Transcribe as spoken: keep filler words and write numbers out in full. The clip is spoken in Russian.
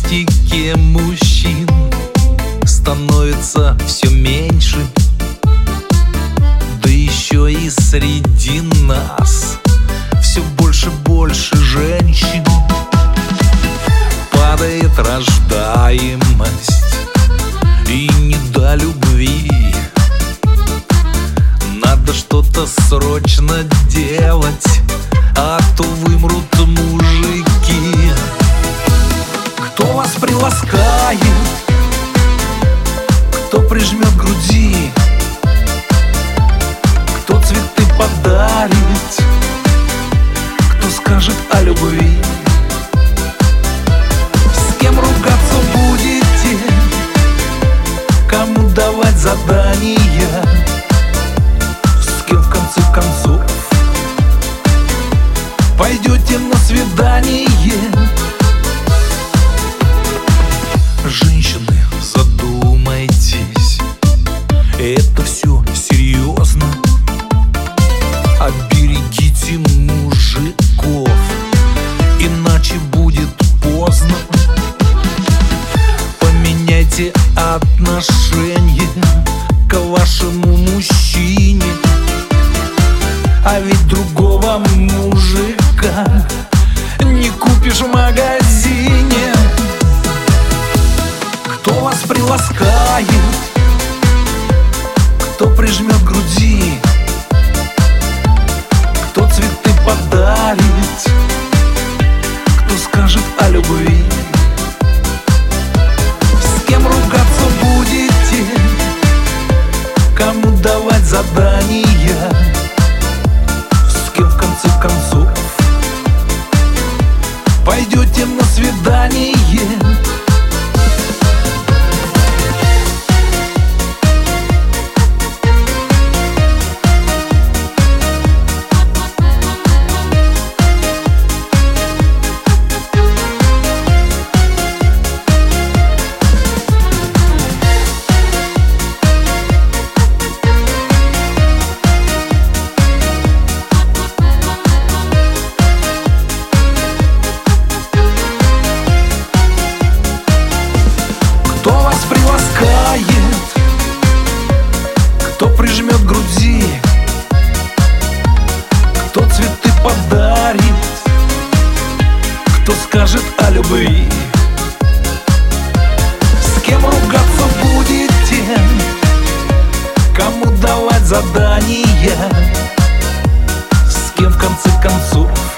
статистике мужчин становится все меньше. Да еще и среди нас все больше больше женщин. Падает рождаемость и не до любви. Надо что-то срочно делать, а то вымрут мужики. Кто вас приласкает, кто прижмет к груди, кто цветы подарит, кто скажет о любви. С кем ругаться будете, кому давать задания, с кем в конце концов пойдете на свидание. Женщины, задумайтесь, это все серьезно. Оберегите мужиков, иначе будет поздно. Поменяйте отношение к вашему мужчине, а ведь другого мужика не купишь в магазине. Кто вас приласкает, кто прижмет к груди, кто цветы подарит, кто скажет о любви. С кем ругаться будете, кому давать задания, с кем в конце концов пойдете на свидание. Кто вас приласкает, кто прижмет к груди, кто цветы подарит, кто скажет о любви. С кем ругаться будете, кому давать задания, с кем в конце концов